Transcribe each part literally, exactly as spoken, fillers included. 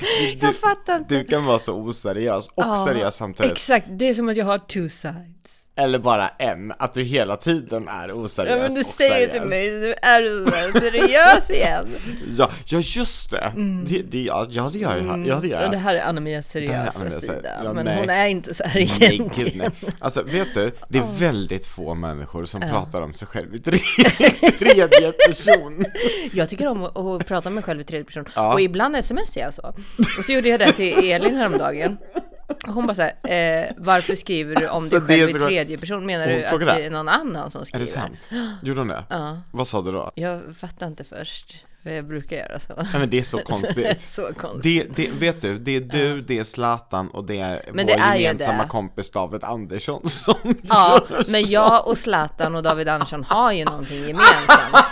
Du, jag fattar inte. Du kan vara så oseriös och ja, seriös samtidigt. Exakt, det är som att jag har two sides. Eller bara en, att du hela tiden är oseriös. Ja, men du och säger seriös. till mig, nu är du så seriös igen. Ja, ja just det. Mm. det, det ja, ja, det gör jag. Mm. Ja, det gör jag. Och det här är Anna-Mias seriösa Anna sida. ja, men nej. hon är inte så här egentligen. Nej, gud, nej. Alltså, vet du, det är oh. väldigt få människor som ja. pratar om sig själv i tredje person. Jag tycker om att, att prata med mig själv i tredje person. Ja. Och ibland smsar jag så. Och så gjorde jag det till Elin häromdagen. Och hon bara så här, eh, varför skriver du om alltså, dig själv i tredje person? Menar du att det är någon annan som skriver? Är det sant? Gjorde hon det? Ja. Vad sa du då? Jag fattar inte först. För jag brukar göra så. Nej, men det är så konstigt. så konstigt. Det, det, vet du, det är du, ja. det är Zlatan och det är men vår det är gemensamma kompis David Andersson som ja, gör men så. jag och Zlatan och David Andersson har ju någonting gemensamt.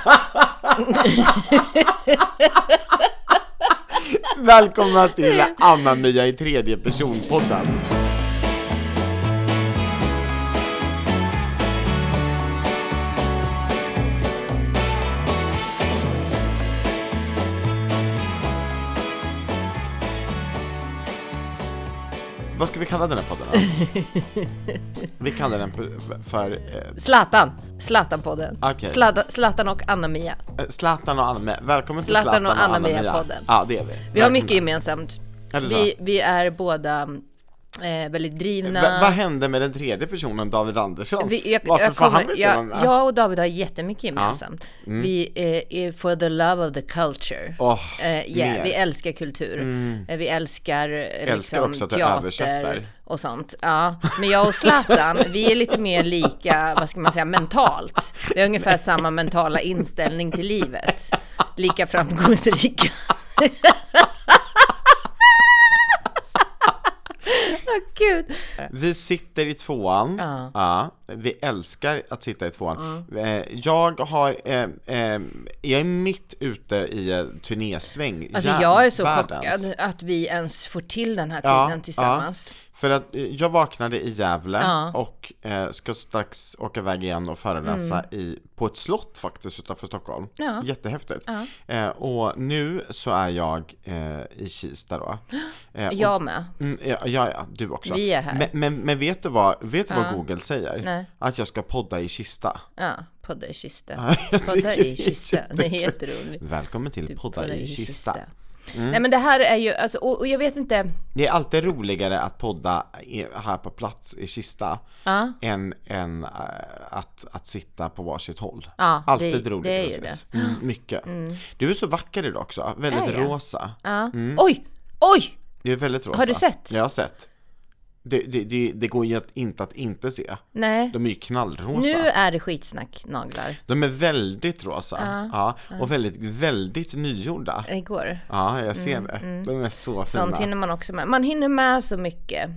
Välkomna till Anna-Mia i tredje person-podden. Vad ska vi kalla den här podden då? Vi kallar den för... Eh... Zlatan. Zlatan-podden. Okay. Zlatan, Zlatan och Anna-Mia. Zlatan och Anna-Mia. Välkommen till Zlatan, Zlatan och Anna-Mia-podden. Anna ja, det är vi. Vi Välkommen. har mycket gemensamt. Vi, vi är båda eh, väldigt drivna. Va, vad hände med den tredje personen, David Andersson? Vi, jag, Varför jag, får kommer, han inte jag, med? jag och David har jättemycket gemensamt. Ja. Mm. Vi eh, är for the love of the culture. Oh, eh, yeah, vi älskar kultur. Mm. Eh, vi älskar, eh, älskar liksom, också att du teater översätter. Och sånt. Ja. Men jag och Zlatan, vi är lite mer lika, vad ska man säga, mentalt. Vi har ungefär samma mentala inställning till livet. Lika framgångsrika. Oh, Gud. Vi sitter i tvåan. Ja. Ja, vi älskar att sitta i tvåan. Mm. Jag har eh, eh, jag är mitt ute i eh, turnésväng. Alltså Jä- jag är så världens. chockad att vi ens får till den här tiden Ja, tillsammans. Ja. För att jag vaknade i Gävle Ja. och eh, ska strax åka iväg igen och föreläsa mm. i, på ett slott faktiskt utanför Stockholm. Ja. Jättehäftigt. Ja. Eh, och nu så är jag eh, i Kista då. Eh, och, jag med. Mm, ja, ja, ja, du också. Vi är här. Men, men, men vet du vad, vet du Ja. vad Google säger? Nej. Att jag ska podda i Kista. Ja, podda i Kista. Ja, jag Podda tycker i Kista. Det är jätteroligt. Välkommen till Du podda i Kista. Mm. Nej men det här är ju alltså, och, och jag vet inte. Det är alltid roligare att podda här på plats i Kista Ja. än, än äh, att, att sitta på varsitt håll. Ja, alltid det, roligt. det är ju det. Mm, mycket. Mm. Du är så vacker idag också. Väldigt är jag? rosa. Ja. Mm. Oj, oj! Det är väldigt rosa. Har du sett? Jag har sett. Det, det, det, det går ju att inte att inte se. Nej. De är ju knallrosa. Nu är det skitsnack naglar. De är väldigt rosa. Ja. Ja, och ja. väldigt, väldigt nygjorda. Igår. Ja, jag ser Mm, det. mm. De är så fina. Sånt hinner man också med. Man hinner med så mycket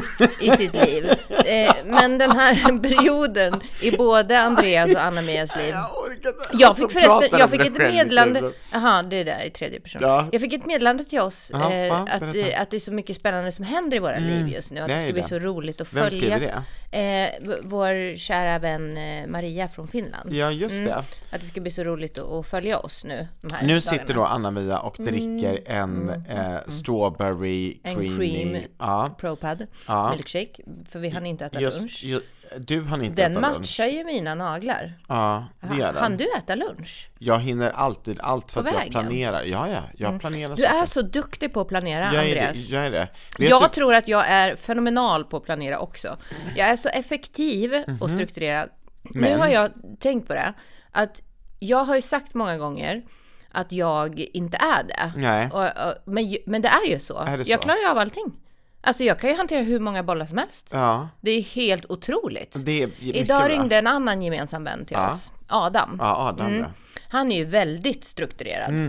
i sitt liv. Eh, men den här perioden i både Andreas och Anna-Mias liv. Jag orkar inte. Jag fick förresten, jag fick det ett själv, meddelande. Jaha, det är där i tredje person. Ja. Jag fick ett meddelande till oss Aha, eh, ja, att, eh, att det är så mycket spännande som händer i våra Mm. liv just nu. Att Det det är ska bli det. så roligt att Vem följa. skriver det? Eh, v- vår kära vän eh, Maria från Finland. Ja, just det. Att det ska bli så roligt att, att följa oss nu. De här Nu dagarna. sitter då Anna-Mia och dricker en eh, strawberry En creamy. cream Ja. ProPad Ja. milkshake. För vi hann inte äta Just, lunch. ju, du hann inte Den äta matchar lunch. ju mina naglar. Ja, det gör Hann den. du äta lunch? Jag hinner alltid allt för På att jag vägen? planerar. Ja, ja, jag planerar Du saker. är så duktig på att planera, jag är Andreas. det, jag är det. Vet Jag du, tror att jag är fenomenal på att planera också. Jag är så effektiv Mhm. och strukturerad. Nu Men- har jag tänkt på det. Att jag har ju sagt många gånger att jag inte är det. Nej. Och, och, men, ju- men det är ju så. Är det så? Jag klarar ju av allting. Alltså jag kan ju hantera hur många bollar som helst. Ja, Det är helt otroligt. det är mycket Idag bra. ringde en annan gemensam vän till Ja. oss. Adam. Ja, Adam, Mm. ja. Han är ju väldigt strukturerad. Mm.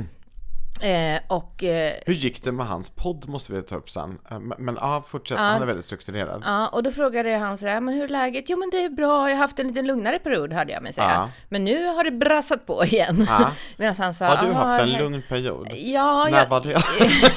Eh, och eh, Hur gick det med hans podd måste vi ta upp sen. Eh, Men, men ja, fortsätt. Ja. Han är väldigt strukturerad. ja, och då frågade jag han så här, men hur är läget? Jo men det är bra, jag har haft en lite lugnare period hörde jag mig säga. Ja. Men nu har det brassat på igen. Ja. Medan han sa, Har du "Ah, haft en här- lugn period? Ja, När jag, var det?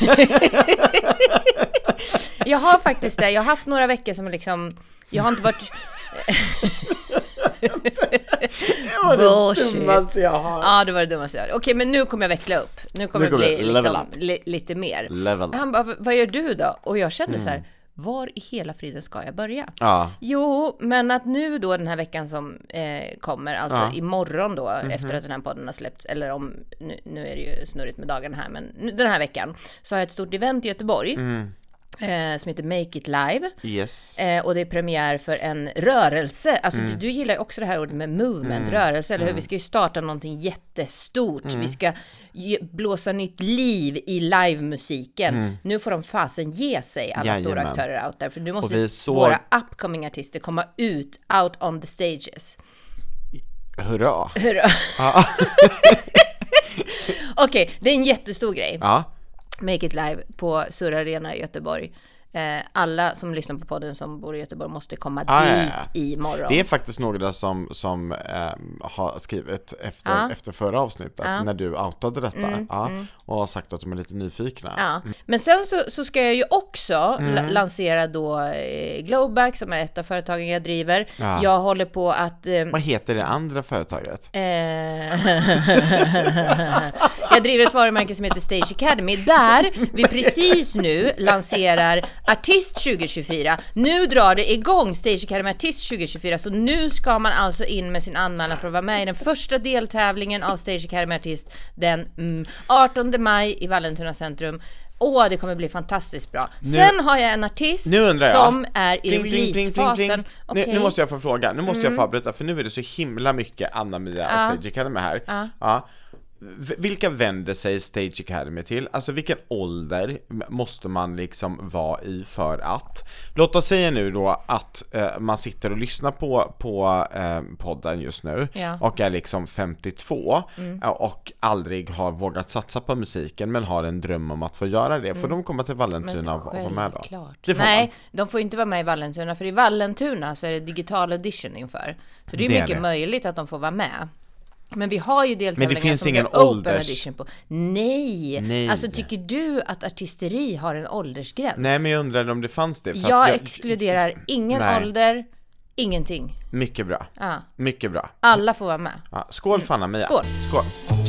jag har faktiskt det. Jag har haft några veckor som liksom, jag har inte varit... var det Bullshit. dummaste jag har. Ja, det var det dummaste jag har. Okej, men nu kommer jag växla upp. Nu kommer Nu det kommer bli det level liksom, up. li, lite mer. Level up. Han bara, vad gör du då? Och jag kände så här, var i hela friden ska jag börja? Ja. Jo, men att nu då den här veckan som eh, kommer, alltså Ja. imorgon då, Mm-hmm. efter att den här podden har släppts, eller om, nu, nu är det ju snurrigt med dagen här, men nu, den här veckan så har jag ett stort event i Göteborg. Mm. Eh, som heter Make It Live. Yes. Eh, och det är premiär för en rörelse. Alltså Mm. du, du gillar ju också det här ordet med movement, rörelse, eller hur? Vi ska ju starta någonting jättestort. Mm. Vi ska ge, blåsa nytt liv i livemusiken. Mm. Nu får de fasen ge sig, alla Jajamän. stora aktörer out there. För nu Och måste vi såg- våra upcoming artister komma ut, out on the stages. Hurra. Hurra. Ja. Okej, det är en jättestor grej. Ja. Make It Live på Sur Arena i Göteborg. Eh, alla som lyssnar på podden som bor i Göteborg måste komma Ah, ja, dit ja. imorgon. Det är faktiskt några som, som eh, har skrivit efter, Ja. efter förra avsnittet, Ja. när du outade detta, Mm, ja, mm. och har sagt att de är lite nyfikna. Ja. Men sen så, så ska jag ju också Mm. la- lansera då eh, Glowback, som är ett av företagen jag driver. Ja. Jag håller på att... Eh, Vad heter det andra företaget? Eh, jag driver ett varumärke som heter Stage Academy, där vi precis nu lanserar Artist tjugo tjugofyra. Nu drar det igång Stage Academy Artist tjugo tjugofyra, så nu ska man alltså in med sin anmälan för att vara med i den första deltävlingen av Stage Academy Artist den mm, artonde maj i Vallentuna centrum. Åh, det kommer bli fantastiskt bra. Nu- Sen har jag en artist Nu undrar jag. som är i Ding, ding, ding, ding, releasefasen. ding. Nu, Okej. Mm. nu måste jag få fråga, nu måste jag förbereda, för nu är det så himla mycket Anna-Mia och Ja. Stage Academy här. Ja. Ja. V- Vilka vänder sig Stage Academy till? Alltså vilken ålder måste man liksom vara i för att? Låt oss säga nu då att eh, man sitter och lyssnar på, på eh, podden just nu, Ja. och är liksom femtiotvå Mm. eh, och aldrig har vågat satsa på musiken, men har en dröm om att få göra det. Får de komma till Vallentuna och vara med då? självklart. Det får Nej, man. de får inte vara med i Vallentuna, för i Vallentuna så är det digital audition inför. Så det är Det är mycket det. möjligt att de får vara med. Men vi har ju deltävlingar finns som ingen det är open ålders- audition på. Nej. Nej. Alltså tycker du att artisteri har en åldersgräns? Nej, men jag undrar om det fanns det. För jag, att exkluderar ingen Nej. ålder, ingenting. Mycket bra. Ja. Mycket bra. Alla får vara med. Ja, skål för Anna-Mia. Skål. Skål.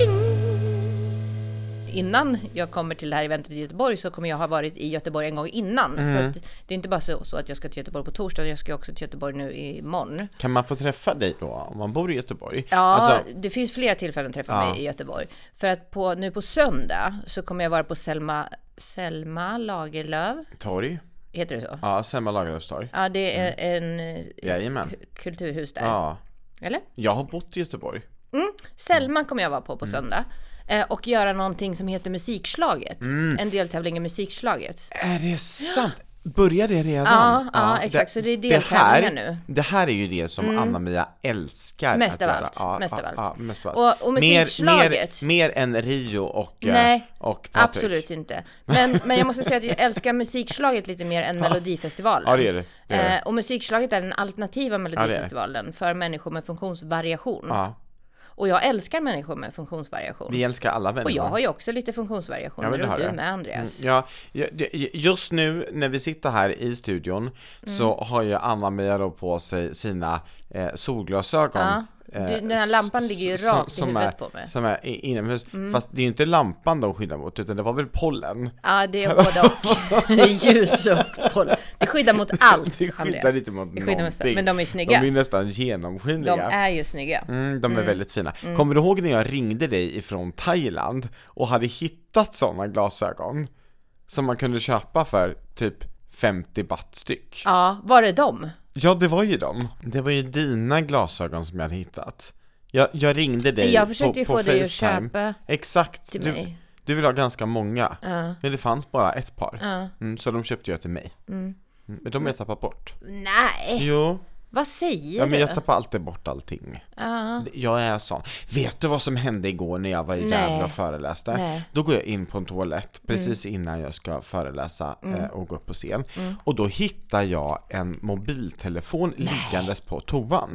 Innan jag kommer till det här eventet i Göteborg så kommer jag ha varit i Göteborg en gång innan. Mm. Så att det är inte bara så, så att jag ska till Göteborg på torsdag, jag ska också till Göteborg nu imorgon. Kan man få träffa dig då om man bor i Göteborg? Ja, Alltså, det finns flera tillfällen att träffa Ja. mig i Göteborg. För att på, nu på söndag så kommer jag vara på Selma, Selma Lagerlöf. torg? Heter det så? Ja, Selma Lagerlöfstorg. Ja, det är en eh, Jajamän. kulturhus där. Ja. Eller? Jag har bott i Göteborg. Selma kommer jag vara på på Mm. söndag. Eh, och göra någonting som heter Musikslaget. Mm. En deltävling i Musikslaget. Är det sant? Börjar det redan? Ja, ja, exakt. Så det är deltävlingar här, nu. Det här är ju det som Anna-Mia älskar Mest att av göra. allt, Ja, mest ja, av allt. ja, mest av allt. Och, och Mer, musikslaget. mer, mer än Rio och, eh, Nej, och Patrik. absolut inte. Men, men jag måste säga att jag älskar musikslaget lite mer än Melodifestivalen. Ja, det är det. det, är det. Eh, och musikslaget är den alternativa Melodifestivalen för människor med funktionsvariation. Ja. Och jag älskar människor med funktionsvariation. Vi älskar alla människor. Och jag har ju också lite funktionsvariationer, Ja, men det har och du jag. med, Andreas. Mm, ja, ja, det- just nu när vi sitter här i studion Mm. så har ju Anna-Mia då på sig sina eh, solglasögon. Ja, eh, du- den här lampan ligger ju s- rakt i som huvudet är, på mig. Mm. Som är i- inomhus. Fast det är ju inte lampan de skyddar mot, utan det var väl pollen. Ja, det är både och. Ljus och pollen. Det skyddar mot allt, Det skyddar Andreas. inte mot Det skyddar mot- någonting. Men de är snygga. De är nästan De genomskinliga. är ju snygga. Mm, de är väldigt fina. Kommer du ihåg när jag ringde dig ifrån Thailand och hade hittat sådana glasögon som man kunde köpa för typ femtio baht styck? Ja, var är de? Ja, det var ju dem. Det var ju dina glasögon som jag hade hittat. Jag, jag ringde dig Jag försökte på, ju på få dig att FaceTime. köpa Exakt. till Du, mig. du vill ha ganska många. Ja. Men det fanns bara ett par. Ja. Mm, så de köpte jag till mig. Mm, men de har jag tappat bort. Nej, Jo, vad säger ja, men jag du? tappar alltid bort allting. Ja. Jag är sån. Vet du vad som hände igår när jag var i Nej. Gävle och föreläste? Nej. Då går jag in på en toalett precis innan jag ska föreläsa eh, och gå upp på scen. Och då hittar jag en mobiltelefon liggandes på toan.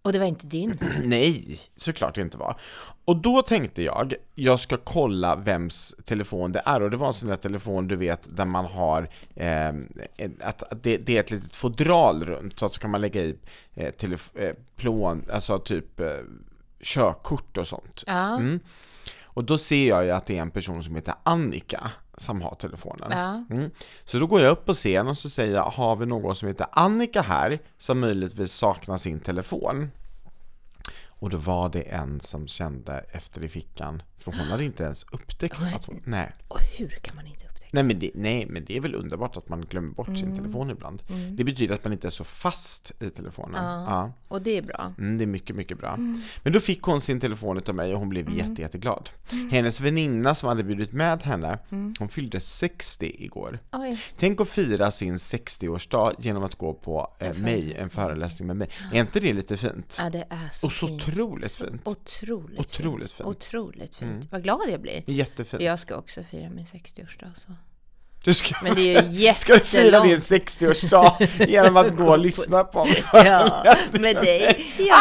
Och det var inte din? Nej, såklart det inte var. Och då tänkte jag, jag ska kolla vems telefon det är. Och det var en sån där telefon, du vet, där man har eh, att, att det, det är ett litet fodral runt. Så att så kan man lägga i eh, telef- eh, plån, alltså typ eh, körkort och sånt. Ja. Mm. Och då ser jag ju att det är en person som heter Annika som har telefonen. Ja. Mm. Så då går jag upp på scenen och så säger jag, har vi någon som heter Annika här som möjligtvis saknar sin telefon? Och då var det en som kände efter i fickan, för hon hade inte ens upptäckt att hon... Nej. Och hur kan man inte upptäcka? Nej, men det, nej, men det är väl underbart att man glömmer bort mm. sin telefon ibland. Mm. Det betyder att man inte är så fast i telefonen. Ja, ja. Och det är bra. Mm, det är mycket, mycket bra. Mm. Men då fick hon sin telefon av mig och hon blev mm. jätte, jätteglad. Mm. Hennes väninna som hade bjudit med henne, mm. hon fyllde sextio igår. Oj. Tänk att fira sin sextioårsdag genom att gå på eh, mig, en föreläsning med mig. Är inte det lite fint? Ja, det är så Och så fint. otroligt så fint. Otroligt, otroligt fint. fint. Otroligt fint. Mm. Vad glad jag blir. Jättefint. Jag ska också fira min sextioårsdag så. Du ska, Men det är ju jättelångt. Ska du fira din sextioårsdag genom att gå och lyssna på mig? Ja, med dig. Ja.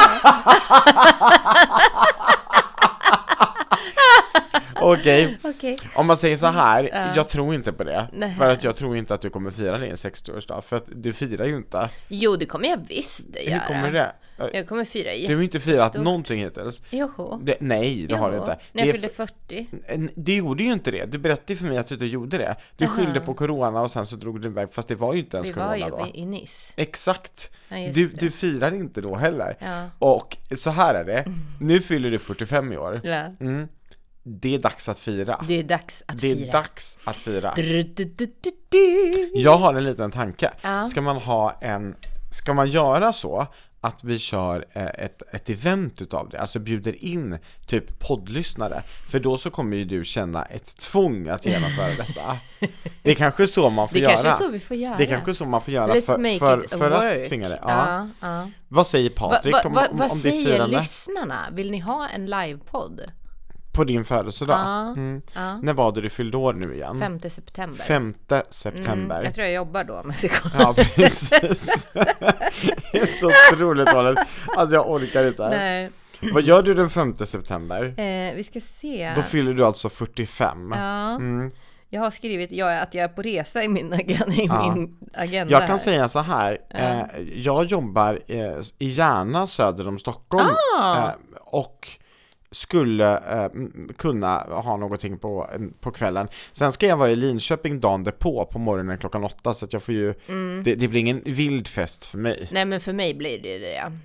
Okej, okay. Om man säger så här, uh, jag tror inte på det. Nej. För att jag tror inte att du kommer fira din sextioårsdag. För att du firar ju inte. Jo, det kommer jag visst göra. Hur kommer det? Jag kommer fira jättestort. Du har ju inte firat någonting hittills. Joho. Det, nej, det Joho. har du inte. När jag det fyllde fyrtio. Det gjorde ju inte det. Du berättade för mig att du inte gjorde det. Du uh-huh. skyllde på corona och sen så drog du iväg. Fast det var ju inte ens vi corona var ju då. i Nice. Exakt. Ja, du, du firar inte då heller. Ja. Och så här är det. Mm. Nu fyller du fyrtiofem i år. Ja. Mm. Det är dags att fira. Det är dags att det fira. Det är dags att fira. Du, du, du, du, du. Jag har en liten tanke. Ja. Ska man ha en... Ska man göra så att vi kör ett, ett event utav det, alltså bjuder in typ poddlyssnare, för då så kommer ju du känna ett tvång att genomföra detta. Det är kanske så man får det göra. Det kanske så vi får göra. Det är kanske så man får göra Let's för, make för, it för att tvinga det. Ja. Ja, ja. Vad säger Patrik va, va, va, om, om, vad om säger ditt firande? Lyssnarna? Vill ni ha en livepodd? På din födelsedag? Ja, mm. ja. När var det du fyllde år nu igen? femte september. femte september. Mm, jag tror jag jobbar då. Men ja, precis. Det är så otroligt dåligt. Alltså jag orkar inte. Nej. Vad gör du den femte september? Eh, vi ska se. Då fyller du alltså fyrtiofem. Ja. Mm. Jag har skrivit jag, att jag är på resa i min agenda. I ja. min agenda jag kan här. säga så här. Ja. Eh, jag jobbar eh, i Järna söder om Stockholm. Ah. Eh, och skulle eh, kunna ha någonting på, på kvällen. Sen ska jag vara i Linköping dagen därpå på morgonen klockan åtta, så att jag får ju mm. det, det blir ingen vild fest för mig. Nej, men för mig blir det det, ja.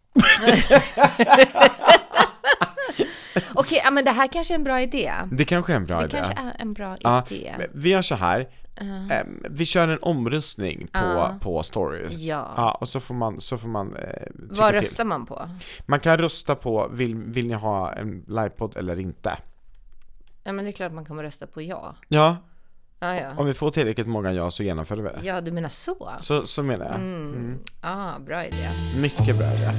Okej, ja, men det här kanske är en bra idé. Det kanske är en bra det idé. Det kanske är en bra ja, idé. Vi gör så här. Uh. Eh, vi kör en omröstning på, uh. på stories. Ja. Ja, och så får man, så får man eh, vad röstar till. man på? Man kan rösta på, vill, vill ni ha en livepodd eller inte? Ja, men det är klart man kommer rösta på ja. Ja. Ah, ja. Om vi får tillräckligt många ja så genomför vi det. Ja, du menar så? Så, så menar jag. Mm. Mm. Ah, bra idé. Mycket bra idé.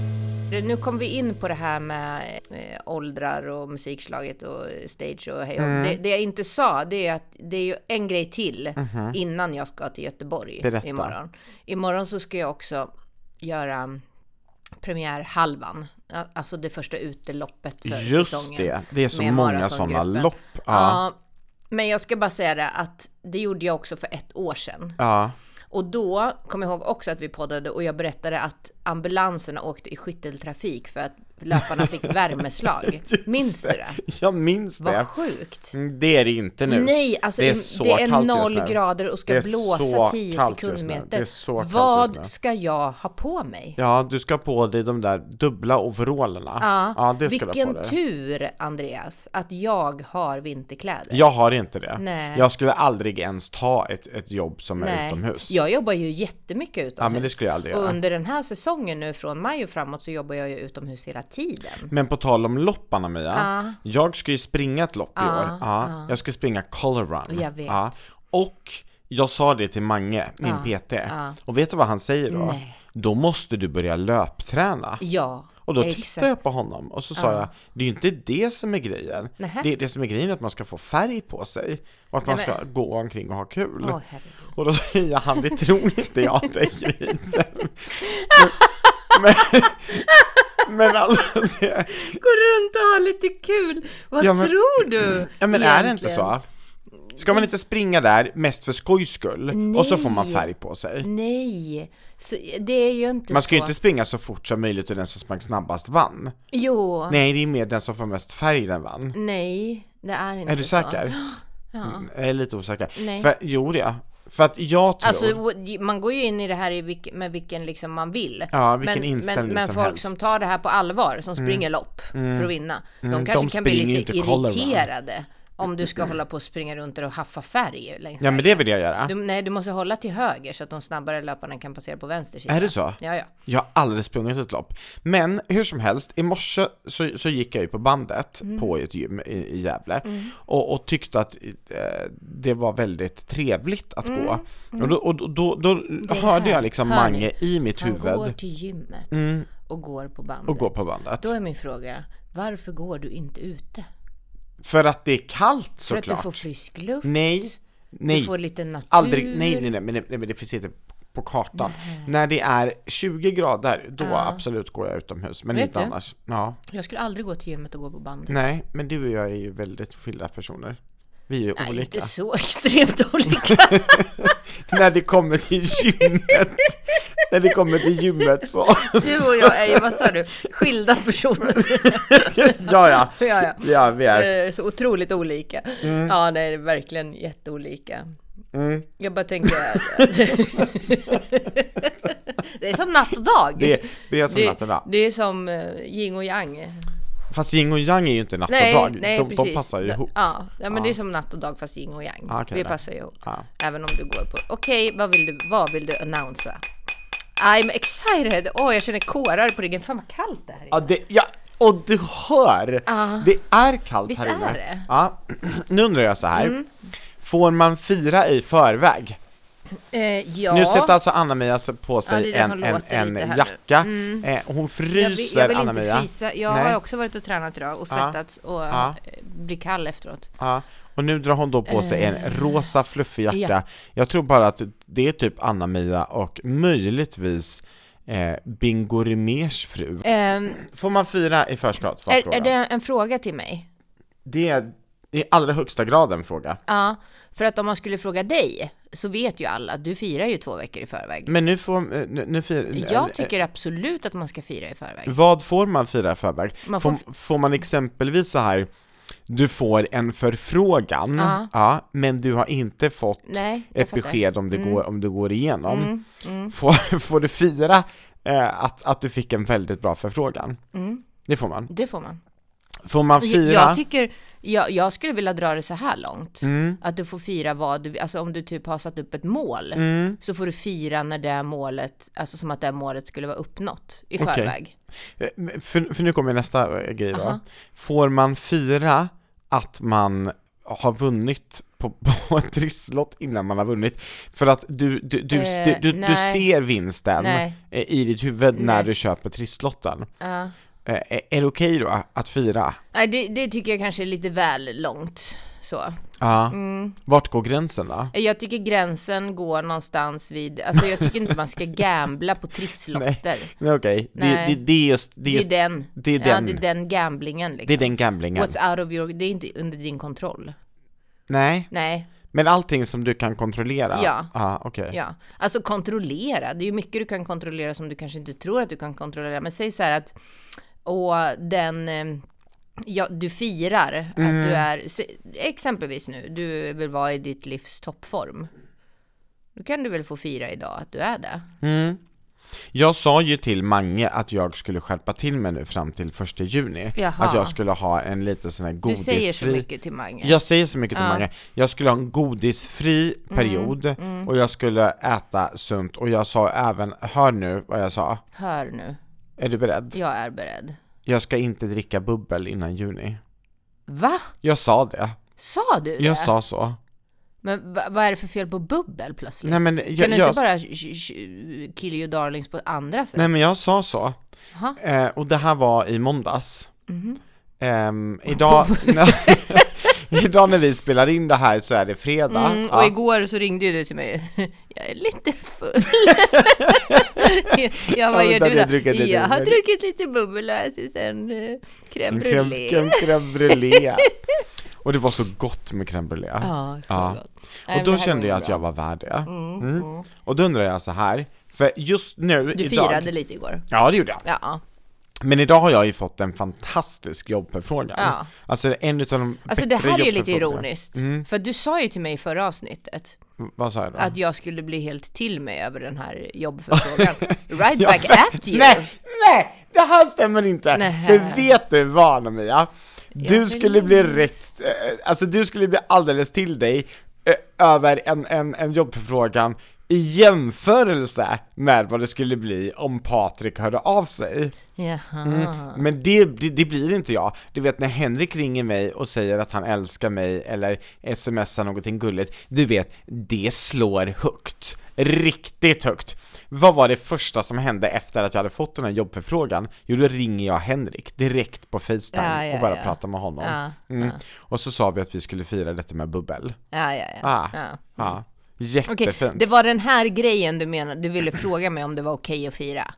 Nu kom vi in på det här med eh, åldrar och musikslaget och stage och hej. Mm. Det, det jag inte sa, det är att det är ju en grej till mm-hmm. innan jag ska till Göteborg. Berätta. imorgon. Imorgon så ska jag också göra premiärhalvan, alltså det första uteloppet för Just säsongen. Just det, det är så många sådana lopp. Ja. ja, men jag ska bara säga det att det gjorde jag också för ett år sedan. Ja. Och då kom jag ihåg också att vi poddade och jag berättade att ambulanserna åkte i skytteltrafik för att löparna fick värmeslag. Minns du det? Jag minns det. Vad sjukt. Det är det inte nu. Nej, alltså det är, så det är noll grader och ska blåsa tio sekundmeter. Vad ska jag ha på mig? Ja, du ska ha på dig de där dubbla overallerna. Ja, ja det ska vilken du på dig. Tur, Andreas, att jag har vinterkläder. Jag har inte det. Nej. Jag skulle aldrig ens ta ett, ett jobb som Nej. är utomhus. Jag jobbar ju jättemycket utomhus. Ja, men det skulle jag aldrig och göra. under den här säsongen nu från maj och framåt så jobbar jag ju utomhus hela tiden. Men på tal om lopparna, Mia. Ja. Jag ska ju springa ett lopp i Ja, år. Ja. ja. Jag ska springa Color Run. Jag vet. Ja. Och jag sa det till Mange, min Ja, P T. ja. Och vet du vad han säger då? Nej. Då måste du börja löpträna. Ja. Och då exakt. tittade jag på honom och så sa Ja. jag, det är ju inte det som är grejen. Nähä. Det, det som är grejen är att man ska få färg på sig. Och att Nej, man ska men... gå omkring och ha kul. Åh, herregud. Och då säger han, det tror inte jag att det är grejen. men, men, Men alltså det... Gå runt och ha lite kul. Vad ja, men, tror du? Ja, men egentligen? är det inte så? Ska man inte springa där mest för skojs skull? Nej. Och så får man färg på sig? Nej, så det är ju inte så. Man ska ju inte springa så fort som möjligt och den som sprang snabbast vann. Jo. Nej, det är mer den som får mest färg den vann. Nej, det är inte så. Är du säker? Ja. Mm, jag är lite osäker. Nej. För, jo, det är. För att jag tror... Alltså, man går ju in i det här i vilk, med vilken liksom man vill. Ja, vilken men, inställning men, men som folk helst. som tar det här på allvar, som springer mm. lopp för att vinna, mm. de kanske de kan bli lite irriterade. Om du ska hålla på och springa runt där och haffa färg längs Ja, men det vill jag göra. Du, nej, du måste hålla till höger så att de snabbare löparna kan passera på vänster sida. Är det så? Ja, ja. Jag har aldrig sprungit ett lopp. Men hur som helst, i morse så, så gick jag ju på bandet mm. på ett gym i, i Gävle mm. och, och tyckte att eh, det var väldigt trevligt att mm. gå. Mm. Och då, och då, då, då hörde jag liksom Mange i mitt Han huvud. Han går till gymmet mm. och går på bandet. Och går på bandet. Då är min fråga, varför går du inte ute? För att det är kallt såklart. För att du får frisk luft. Nej, nej. Du får lite natur. Aldrig, nej, nej, nej, men det, men det finns inte på kartan. Nej. När det är tjugo grader, då ja. absolut går jag utomhus. Men Vet inte du? annars. Ja. Jag skulle aldrig gå till gymmet och gå på bandet. Nej, men du och jag är ju väldigt skilda personer. Vi är ju nej, olika. Inte så extremt olika. När det kommer till gymmet. När det kommer till gymmet så... Du och jag är ju, vad sa du? Skilda personer. ja, ja. ja, ja. Ja, vi är. Så otroligt olika. Mm. Ja, det är verkligen jätteolika. Mm. Jag bara tänker att... det är som natt och dag. Det, det är som det, natt och dag. Det är som uh, yin och yang. Fast yin och yang är ju inte natt nej, och dag. Nej, de, de passar ju ihop. Ja, ja men ja. det är som natt och dag fast yin och yang. Ah, okay, det då. passar ju ihop. Ja. Även om du går på... Okej, okay, vad vill du vad vill du annonsa? I'm excited. Åh, oh, jag känner kårar på ryggen. Fan vad kallt det här är. Ja, det, ja, och du hör. Ah. Det är kallt Visst här inne. Är det? Ja. Nu undrar jag så här. Mm. Får man fira i förväg? Eh, ja. Nu sätter alltså Anna-Mia på sig ja, en, en, en jacka. Mm. Eh, hon fryser jag vill, jag vill Anna-Mia. inte frysa. Jag Nej. har också varit och tränat idag och svettats ja. och ja. blir kall efteråt. Ja. Och nu drar hon då på sig en eh. rosa fluffig jacka. Ja. Jag tror bara att det är typ Anna-Mia och möjligtvis eh, Bingo Rimérs fru. Um, Får man fira i förskott? Är, är det en fråga till mig? Det är i allra högsta grad en fråga. Ja, för att om man skulle fråga dig så vet ju alla att du firar ju två veckor i förväg. Men nu får nu, nu fira, jag tycker absolut att man ska fira i förväg. Vad får man fira i förväg? Man får, får, får man exempelvis så här, du får en förfrågan, ja. Ja, men du har inte fått Nej, ett fattar. besked om det mm. går om du går igenom. Mm. Mm. Får, får du fira eh, att, att du fick en väldigt bra förfrågan? Mm. Det får man. Det får man. Får man fira? Jag tycker jag, jag skulle vilja dra det så här långt. Mm. Att du får fira vad du, alltså om du typ har satt upp ett mål mm. så får du fira när det målet, alltså som att det målet skulle vara uppnått i okay. förväg. För, för nu kommer nästa grej då. Uh-huh. Får man fira att man har vunnit på, på ett trisslott innan man har vunnit? För att du, du, du, eh, du, du, du ser vinsten nej. i ditt huvud när nej. du köper trisslotten. Uh. Är, är det okej då att fira? Nej, det, det tycker jag kanske är lite väl långt. Så. Ja. Mm. Vart går gränsen då? Jag tycker gränsen går någonstans vid... Alltså jag tycker inte man ska gambla på trisslotter. Nej, nej okej. Det, det, det är just... Det är, just, det är den. Det är ja, den. det är den gamblingen. Liksom. Det är den gamblingen. What's out of your... Det är inte under din kontroll. Nej. Nej. Men allting som du kan kontrollera? Ja. Ah, okay. Ja. Alltså kontrollera. Det är ju mycket du kan kontrollera som du kanske inte tror att du kan kontrollera. Men säg så här att... Och den... Ja, du firar mm. att du är... Exempelvis nu, du vill vara i ditt livs toppform. Då kan du väl få fira idag att du är det. Mm. Jag sa ju till Mange att jag skulle skärpa till mig nu fram till första juni. Jaha. Att jag skulle ha en lite sån här godisfri... Du säger så mycket till Mange. Jag säger så mycket till ja. Mange. Jag skulle ha en godisfri period mm, mm. och jag skulle äta sunt. Och jag sa även, hör nu vad jag sa. Hör nu. Är du beredd? Jag är beredd. Jag ska inte dricka bubbel innan juni. Va? Jag sa det. Sa du det? Jag sa så. Men va, vad är det för fel på bubbel plötsligt? Nej, men jag, kan du jag, inte bara kill your darlings på andra sätt? Nej, men jag sa så. Eh, och det här var i måndags. Mm-hmm. Eh, idag... idag när vi spelar in det här så är det fredag. Mm, och ja. igår så ringde ju du till mig. Jag är lite full. Jag bara, Ja, gör men du jag det? druckit lite Jag har bubbel. druckit lite bubbel och ätit en uh, crème brûlée. Crème, crème brûlée. Och det var så gott med crème brûlée. Ja, så Ja. gott. Och då kände jag att jag var värd det. Mm, Mm. mm. Och då undrar jag så här, för just nu Du idag, firade lite igår. Ja, det gjorde jag. Ja. Men idag har jag ju fått en fantastisk jobbförfrågan. Ja. Alltså en utav de Alltså det bättre här är ju lite jobbförfrågorna. ironiskt. Mm. För du sa ju till mig i förra avsnittet Vad sa jag då? att jag skulle bli helt till mig över den här jobbförfrågan. Right Ja, back för- at you. Nej, nej, det här stämmer inte. Nej. För vet du vad, Mia? Du Jag skulle vill bli minnas. rätt, eh, alltså du skulle bli alldeles till dig eh, över en, en, en jobbförfrågan i jämförelse med vad det skulle bli om Patrik hörde av sig. Jaha. Mm. Men det, det, det blir inte jag. Du vet när Henrik ringer mig och säger att han älskar mig eller smsar någonting gulligt, du vet, det slår högt. Riktigt högt. Vad var det första som hände efter att jag hade fått den här jobbförfrågan? Jo, då ringer jag Henrik direkt på FaceTime Ja, ja, och bara ja. pratar med honom. Ja, Mm. ja. Och så sa vi att vi skulle fira detta med bubbel. Ja, ja, ja. Ah, ja. ja. Okej, Jättefint. det var den här grejen du menade, du ville fråga mig om det var okej att fira.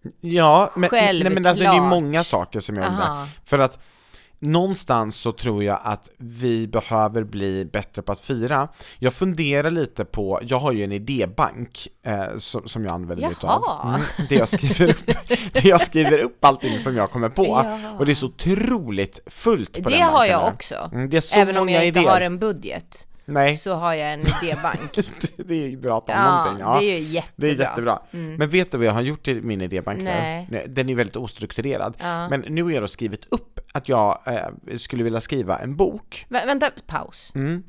Ja, men, nej, men alltså, det är Självklart. många saker som jag undrar. Aha. För att någonstans så tror jag att vi behöver bli bättre på att fira. Jag funderar lite på, jag har ju en idébank eh, som, som jag använder mig av. Jaha. Mm, det jag skriver upp, det jag skriver upp allting som jag kommer på. Ja. Och det är så otroligt fullt på Det den har banken jag nu. också. Mm, det är så Även om många jag inte idéer. har en budget Nej, så har jag en idébank. det är ju bra att ha Ja, någonting. Ja. det är ju jättebra. Det är jättebra. Mm. Men vet du vad jag har gjort i min idébank? Nej. Nu? Den är väldigt ostrukturerad. Ja. Men nu har jag då skrivit upp att jag eh, skulle vilja skriva en bok. Vä- vänta, paus. Mm.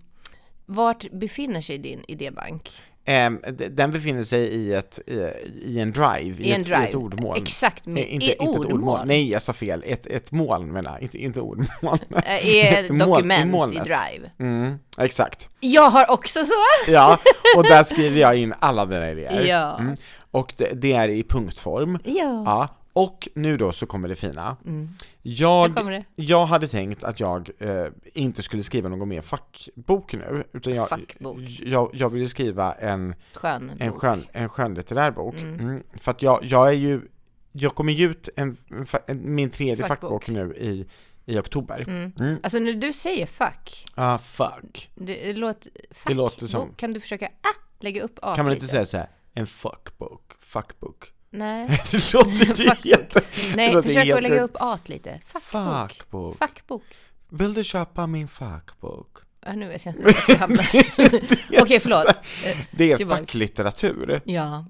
Vart befinner sig din idébank? Ehm, d- den befinner sig i, ett, i, i en drive, i, I en ett, drive. i ett ordmoln. Exakt, med, Eh, inte, i inte ett ordmål. ordmoln. Nej, jag sa fel. Ett, ett moln menar jag. Inte, inte ordmoln. Äh, I ett Ett moln- i dokument i molnet. Drive. Mm, exakt. Jag har också så! Ja, och där skriver jag in alla mina idéer. Ja. Mm. Och det, det är i punktform. Ja. Ja. Och nu då så kommer det fina. Mm. Jag, Nu kommer det. jag hade tänkt att jag eh, inte skulle skriva någon mer fackbok nu. Utan jag, Fackbok. jag, jag ville skriva en, Skön en, bok. skön, en skönlitterär bok. Mm. Mm. För att jag, jag är ju, jag kommer ge ut en, en, fa- en, min tredje Fackbok. fackbok nu i, i oktober. Mm. Mm. Alltså när du säger fuck, Ah, fuck. det, det låter, fuck Det låter som- bok, kan du försöka ah, lägga upp A Kan man lite? inte säga så här, en fuckbok, fuckbok? Nej, Det låter ju Fuckbok. helt... Nej det låter försök helt att lägga sjukt. upp A lite. Fuckbok. Fuckbok. Fuckbok. Vill du köpa min fuckbok? Ja, nu vet jag inte vad jag hamnar. Okej, förlåt. Eh, Det är Tillbaka. facklitteratur. Ja.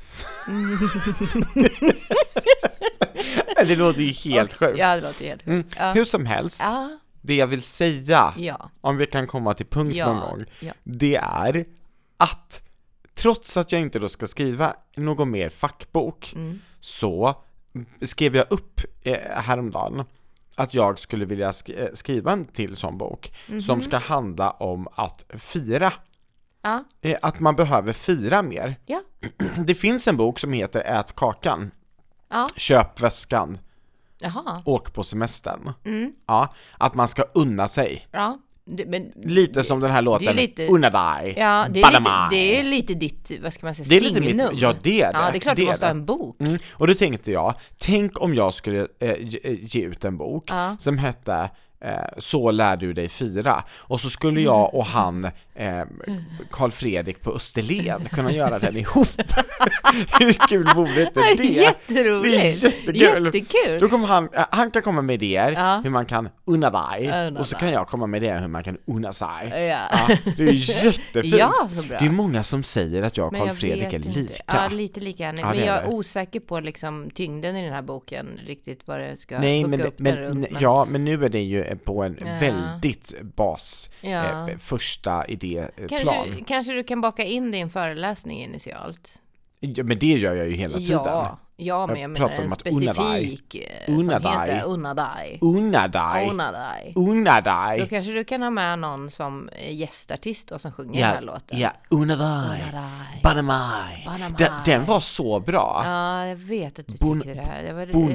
Det låter ju helt sjukt. Ja, det låter helt Mm. sjukt. Ja. Hur som helst, Ja. det jag vill säga, Ja. om vi kan komma till punkt Ja. någon gång, Ja. det är att trots att jag inte då ska skriva någon mer fackbok, Mm. så skrev jag upp eh, häromdagen att jag skulle vilja sk- eh, skriva en till sån bok Mhm. som ska handla om att fira. Ja. Eh, Att man behöver fira mer. Ja. Det finns en bok som heter Ät kakan, Ja. köp väskan, Jaha. åk på semestern. Mm. Ja, att man ska unna sig. Ja. Det, men, Lite som den här låten, lite- unna dig, ja, det är, bada lite, mig. det är lite ditt, vad ska man säga, Det är lite signum. mitt- ja, det är det. Ja, det är klart Det du är måste det. ha en bok. Mm. Och då tänkte jag, tänk om jag skulle eh, ge, ge ut en bok Ja. som hette eh, Så lär du dig fira. Och så skulle jag och han, eh, Carl Fredrik på Österlen, kunna göra den ihop. Hur kul vore inte det? Jätteroligt. Det är jättekul. Jättekul. Då kommer han, eh, han kan komma med idéer Ja. hur man kan unna dig, Unna och så dig. kan jag komma med idéer hur man kan unna sig. Ja. Ja, det är jättefint. Ja, så bra. Det är många som säger att jag och Men Carl jag Fredrik är vet inte. lika. Ja, lite lika. Ja, men det är jag är det. osäker på liksom tyngden i den här boken, riktigt vad det ska Nej, hooka men, upp men, den runt. Men, ja, men nu är det ju på en Ja. väldigt bas Ja. eh, första idéplan. kanske, kanske du kan baka in din föreläsning initialt. Ja, men det gör jag ju hela tiden. Ja, ja, men jag Jag menar pratar om en att unna dig. specifik eh, Unna som dig. heter Unna dig. Unna dig. Unna dig. Unna Då dig. kanske du kan ha med någon som är gästartist och som sjunger Ja, den här låten. ja, unna dig. Unna dig. Bada mig. Bada mig. Den, den var så bra. Ja, jag vet att du Bon- tycker det här. Det var, Bon,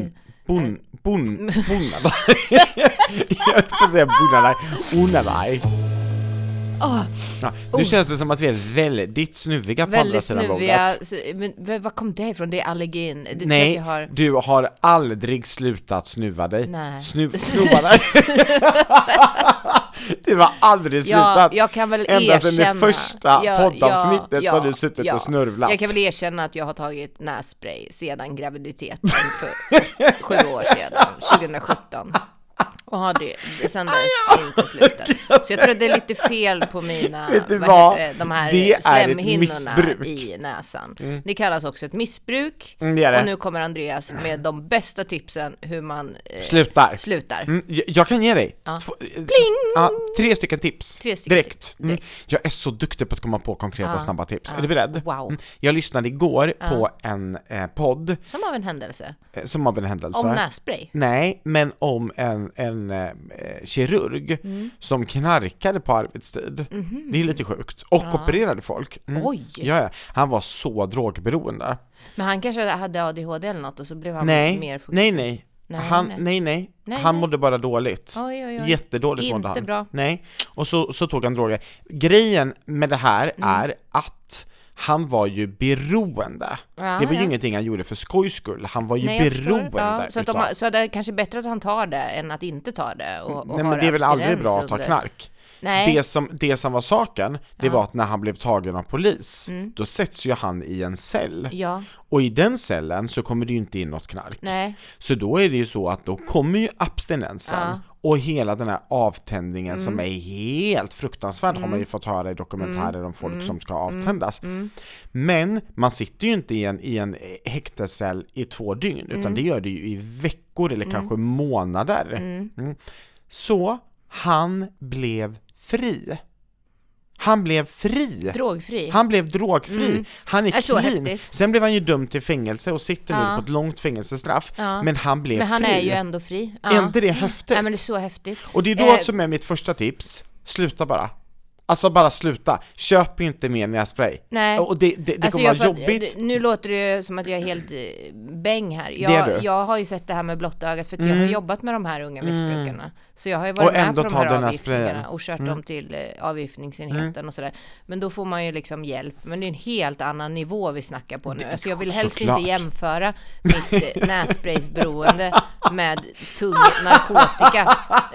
Bon, bon, bonadaj. Jag höll på att säga bonadaj. Onadaj. Oh. Ja, nu oh. känns det som att vi är väldigt snuviga på väldigt andra sidan snuviga. bordet. Men vad kom det ifrån? Det är allergin. Du Nej, jag har... du har aldrig slutat snuva dig. Nej. Snuv, snuva dig. Du har aldrig slutat. Ja, jag kan väl Ända erkänna. sedan det första ja, poddavsnittet ja, så har du suttit ja. och snurvlat. Jag kan väl erkänna att jag har tagit nässpray sedan graviditeten för sju år sedan, tjugosjutton. Och har det, det sen dess inte slutat. Så jag tror att det är lite fel på mina Vet du vad vad? heter det, de här Det slemhinnorna i näsan. Mm. Det kallas också ett missbruk. Mm, det är det. Och nu kommer Andreas med de bästa tipsen hur man eh, slutar. slutar. Mm, jag, jag kan ge dig ja. två, Pling! Ja, tre stycken tips. Tre stycken direkt. Tips. Mm. direkt. Jag är så duktig på att komma på konkreta Ja. snabba tips. Ja. Är du beredd? Wow. Mm. Jag lyssnade igår Ja. på en eh, podd. Som av en händelse. Eh, som av en händelse. Om nässpray. Nej, men om en, en eh, kirurg mm. som knarkade på arbetstid. Mm-hmm. Det är lite sjukt. Och ja. opererade folk. Mm. Oj! Ja, ja. Han var så drogberoende. Men han kanske hade A D H D eller något och så blev han nej, mer fokuserad. Nej, nej. Nej, han, nej. nej, nej. nej Han nej. mådde bara dåligt. Oj, oj, oj. Jättedåligt mådde han. Inte bra. Nej. Och så, så tog han droger. Grejen med det här mm. är att han var ju beroende. Ja, det var ju ja. ingenting han gjorde för skojs skull. Han var ju Nej, beroende. Ja, så, att de, så det är kanske bättre att han tar det än att inte ta det. Och, och Nej, men det är väl aldrig bra att ta knark. Nej. Det som, det som var saken, det ja. var att när han blev tagen av polis, mm. då sätts ju han i en cell. Ja. Och i den cellen så kommer det ju inte in något knark. Nej. Så då är det ju så att då kommer ju abstinensen ja. och hela den här avtändningen mm. som är helt fruktansvärd mm. har man ju fått höra i dokumentärer mm. om folk mm. som ska avtändas. Mm. Men man sitter ju inte i en, i en häktescell i två dygn, utan mm. det gör det ju i veckor eller mm. kanske månader. Mm. Mm. Så han blev fri. Han blev fri. Drogfri. Han blev drogfri. Mm. Han är, är clean. Häftigt. Sen blev han ju dömd till fängelse och sitter ja. nu på ett långt fängelsestraff. Ja. Men han blev fri. Men han fri. är ju ändå fri. Ja. Är inte det häftigt? Ja, men det är så häftigt. Och det är då eh. som är mitt första tips. Sluta bara. Alltså bara sluta. Köp inte mer nässpray. Nej. Och det, det, det alltså kommer vara att, jobbigt. Nu låter det ju som att jag är helt bäng här. Jag, jag har ju sett det här med blotta ögat för att mm. jag har jobbat med de här unga missbrukarna. Mm. Så jag har ju varit med på de här avgiftningarna och kört mm. dem till eh, avgiftningsenheten mm. och sådär. Men då får man ju liksom hjälp. Men det är en helt annan nivå vi snackar på nu. Alltså jag vill helst såklart. inte jämföra mitt eh, nässpraysberoende med tung narkotika.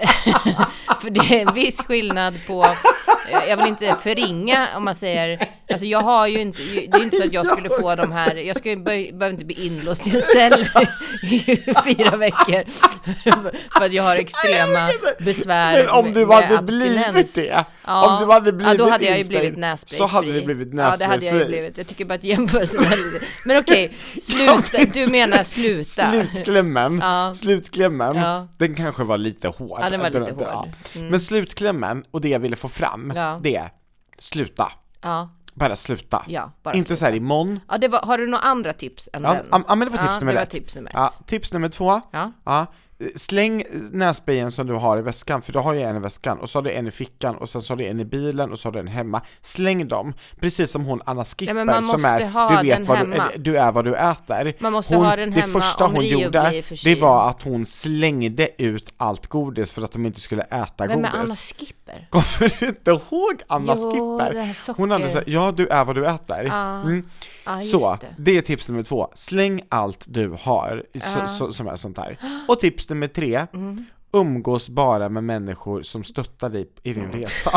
För det är en viss skillnad på, jag vill inte förringa om man säger, alltså jag har ju inte, det är inte så att jag skulle få de här, jag skulle behöver inte bli inlåst i en cell i fyra veckor för att jag har extrema besvär. Men om du med hade abstinens. blivit det, ja, om du hade blivit ja, då hade jag ju inställd, blivit nässpraysfri. så hade det blivit nässpraysfri. Ja, det hade jag ju blivit. Jag tycker bara att jämförelsen är lite. Men okej, sluta. Du menar sluta. Slutklämmen. Ja. Slutklämmen. Ja. Den kanske var lite hård. Ja, den var lite hård. Ja. Mm. Men slutklämmen och det jag ville få fram, ja. det är sluta. Ja. Bara sluta. Ja, bara inte sluta. så här imorgon. Ja, det var, har du några andra tips än ja, den? Ja, men det var tips ja, nummer det var ett. tips nummer ett. Ja, tips nummer två. Ja. Ja. Släng nässprayen som du har i väskan, för du har ju en i väskan och så har du en i fickan och sen så har du en i bilen och så har du en hemma. Släng dem, precis som hon Anna Skipper ja, som är du vet vad du, du är vad du äter. Man måste hon, ha den hemma. Det första om hon Rio gjorde det var att hon slängde ut allt godis för att de inte skulle äta Vem godis. Vem är Anna Skipper? Kommer du inte ihåg Anna jo, Skipper? Hon hade sagt, ja du är vad du äter. Ah. Mm. Ah, så, det. det är tips nummer två. Släng allt du har så, ah. så, som är sånt här. Och tips nummer tre. Mm. Umgås bara med människor som stöttar dig i din resa.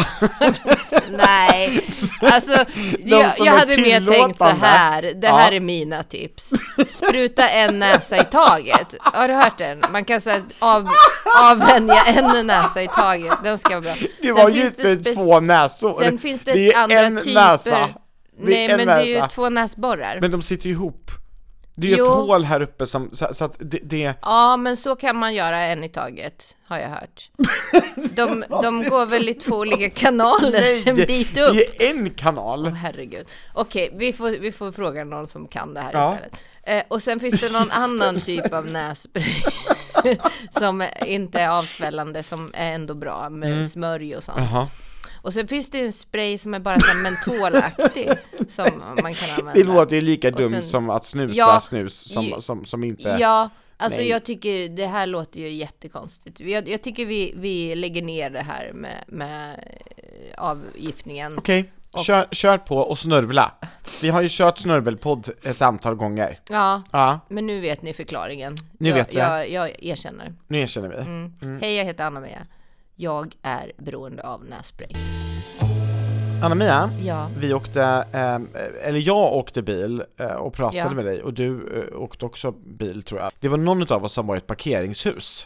Nej, alltså jag, jag hade mer tänkt så här. Det här ja. är mina tips. Spruta en näsa i taget. Har du hört den? Man kan säga av, avvänja en näsa i taget. Den ska vara bra. Det var ju inte spec- två näsor. Sen finns det, det är andra en typer. Näsa. Det Nej, men näsa. det är ju två näsborrar. Men de sitter ihop. Det är ju ett hål här uppe som, så, så att det, det... Ja, men så kan man göra en i taget, har jag hört. De, de går väl i två olika kanaler, Nej, en bit upp. Det är en kanal. Åh, herregud. Okej, vi får, vi får fråga någon som kan det här ja. istället. Eh, och sen finns det någon annan typ av nässpray som inte är avsvällande, som är ändå bra med mm. smörj och sånt. Uh-huh. Och sen finns det en spray som är bara så mentolaktig som man kan använda. Det låter ju lika dumt sen, som att snusa ja, snus som, som, som inte... Ja, Alltså Nej. jag tycker det här låter ju jättekonstigt. Jag, jag tycker vi, vi lägger ner det här med, med avgiftningen. Okej, okay. kör, kör på och snörvla. Vi har ju kört snörvelpodd ett antal gånger. Ja, ja. Men nu vet ni förklaringen. Nu jag, vet vi. Jag, jag erkänner. Nu erkänner vi. Mm. Mm. Hej, jag heter Anna-Mia. Jag är beroende av nässpray. Anna-Mia, ja. vi åkte, eh, eller jag åkte bil eh, och pratade ja. med dig och du eh, åkte också bil tror jag. Det var någon av oss som var i ett parkeringshus.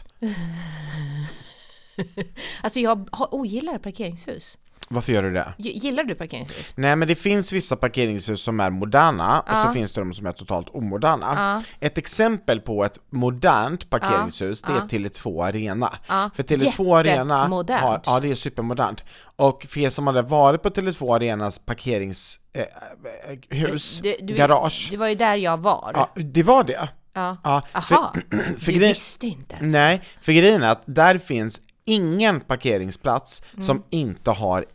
Alltså jag ogillar parkeringshus. Varför gör du det? Gillar du parkeringshus? Nej, men det finns vissa parkeringshus som är moderna ja. och så finns det de som är totalt omoderna. Ja. Ett exempel på ett modernt parkeringshus ja. det är Tele två Arena. Ja. För Tele två Arena har, ja, det är supermodernt. Och för er som hade varit på Tele två Arenas parkeringshus, eh, du, du, garage. Det var ju där jag var. Ja, det var det. Ja. Ja, Aha, för, för du grej... visste inte ens. Nej, för grejen är att där finns ingen parkeringsplats mm. som inte har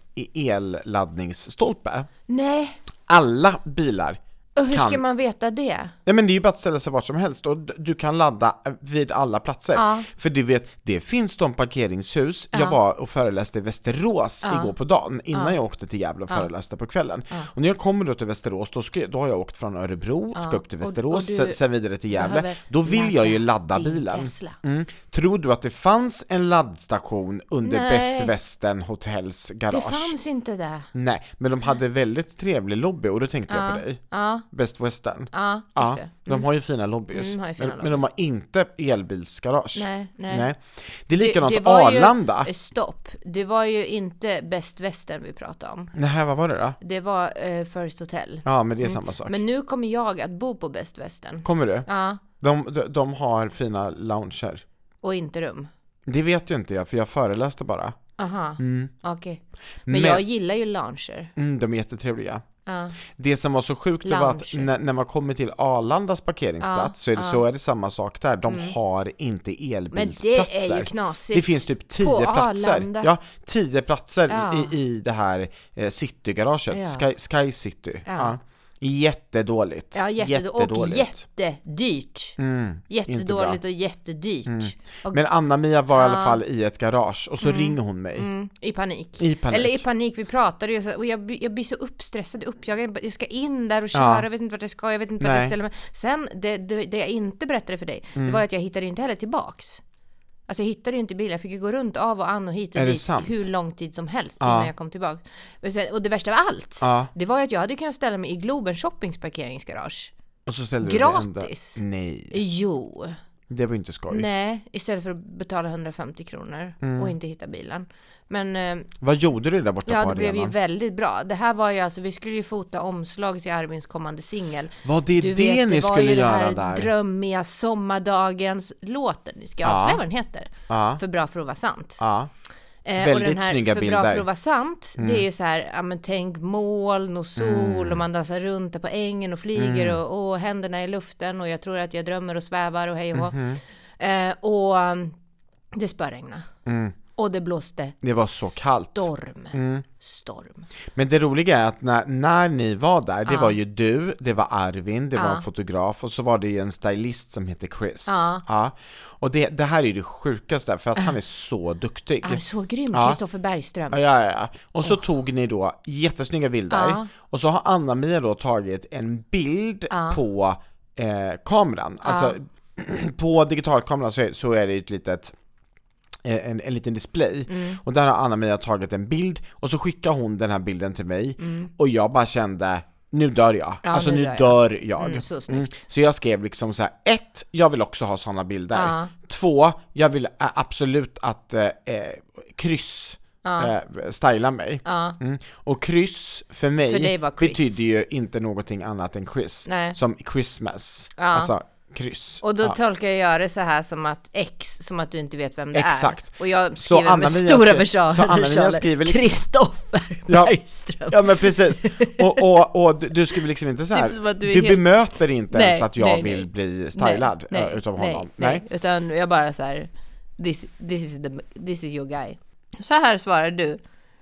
elladdningsstolpe. Nej. Alla bilar. Och hur kan... ska man veta det? Nej, men det är ju bara att ställa sig vart som helst och du kan ladda vid alla platser. Ja. För du vet, det finns de parkeringshus. Ja. Jag var och föreläste i Västerås ja. igår på dagen innan ja. jag åkte till Gävle och föreläste ja. på kvällen. Ja. Och när jag kommer då till Västerås då, ska, då har jag åkt från Örebro, ja. ska upp till Västerås, och, och sen vidare till Gävle. Då vill jag ju ladda bilen. Mm. Tror du att det fanns en laddstation under Nej. Best Western Hotels garage? Det fanns inte det. Nej, men de hade väldigt trevlig lobby och då tänkte ja. jag på dig. Ja. Best Western. Ja, just ja, det. Mm. De har ju fina lobbys. Mm, har ju fina men, lobbys. men de har inte elbilsgarage. Nej, nej. nej. Det är likadant det, det var Arlanda. Ju, stopp. Det var ju inte Best Western vi pratade om. Nej, vad var det då? Det var uh, First Hotel. Ja, men det är mm. samma sak. Men nu kommer jag att bo på Best Western. Kommer du? Ja. De, de, de har fina lounger. Och inte rum. Det vet jag inte jag, för jag föreläste bara. Aha, mm. okej. Okay. Men, men jag gillar ju lounger. Mm, de är jättetrevliga. Ja. Det som var så sjukt det var att när, när man kommer till Arlandas parkeringsplats ja, så, är det, ja. så är det samma sak där. De mm. har inte elbilsplatser. Men det är ju knasigt. Det finns typ tio på platser. Arlanda. Ja, tio platser ja. i, i det här eh, citygaraget. Ja. Sky, Sky City. Ja. Ja. Jättedåligt. Ja, jättedåligt. Och jättedyrt. Mm, Jättedåligt och jättedyrt. Mm. Och, men Anna-Mia var ja. i alla fall i ett garage och så mm. ringer hon mig. Mm. I panik. I panik. Eller i panik, vi pratade ju och jag, jag blir så uppstressad, uppjagad. Jag ska in där och köra, ja. jag vet inte vart jag ska, jag vet inte vart jag ställer mig. Sen, det, det, det jag inte berättade för dig, mm. det var att jag hittade inte heller tillbaks. Alltså jag hittade inte bilen, jag fick ju gå runt av och an och hit och dit hur lång tid som helst ja. innan jag kom tillbaka. Och det värsta av allt, ja. det var ju att jag hade kunnat ställa mig i Globen Shoppings parkeringsgarage. Och så ställde gratis. Du Nej. Jo. Det var inte skoj. Nej, istället för att betala hundrafemtio kronor mm. och inte hitta bilen. Men vad gjorde du där borta ja, på det arenan? blev ju väldigt bra. Det här var ju alltså, vi skulle ju fota omslag till Arvins kommande singel. Vad det är du det vet, ni det skulle göra där? Det var ju den här drömmiga sommardagens låten. Ni ska ja. avslöja vad den heter. Ja. För bra för att vara sant. Ja. Eh, Väldigt och den här, snygga för bilder. Bra för att vara sant, mm. det är ju så här, ja men tänk moln och sol mm. och man dansar runt där på ängen och flyger mm. och, och händerna i luften och jag tror att jag drömmer och svävar och hej och mm-hmm. eh, och um, det spöregnade. Mm. Och det blåste. Det var så kallt. Storm. Mm. Storm. Men det roliga är att när, när ni var där, det ja. var ju du, det var Arvin, det ja. var en fotograf och så var det ju en stylist som heter Chris. Ja. Ja. Och det, det här är ju det sjukaste för att han är så duktig. Han är så grym, Kristoffer ja. Bergström. Ja, ja, ja. Och så oh. tog ni då jättesnygga bilder. Ja. Och så har Anna-Mia då tagit en bild ja. på eh, kameran. Alltså ja. på digitalkameran så är, så är det ett litet En, en liten display mm. och där har Anna-Mia tagit en bild och så skickar hon den här bilden till mig mm. och jag bara kände nu dör jag, ja, alltså nu, nu dör jag, dör jag. Mm, så, mm. så jag skrev liksom så här: ett, jag vill också ha såna bilder ja. två, jag vill ä, absolut att äh, kryss ja. äh, styla mig ja. mm. och kryss för mig för betyder ju inte någonting annat än Chris. Nej. Som Christmas ja. alltså kryss. Och då ja. tolkar jag det så här som att X, som att du inte vet vem det Exakt. är. Och jag skriver med stora versaler Kristoffer ja. Bergström. Ja, men precis. Och, och, och du, du skriver liksom inte så här. Typ du, du helt... bemöter inte nej, ens att jag nej, vill nej. bli stylad nej, utav nej, honom. Nej, nej, utan jag bara så här this, this, is the, this is your guy. Så här svarar du.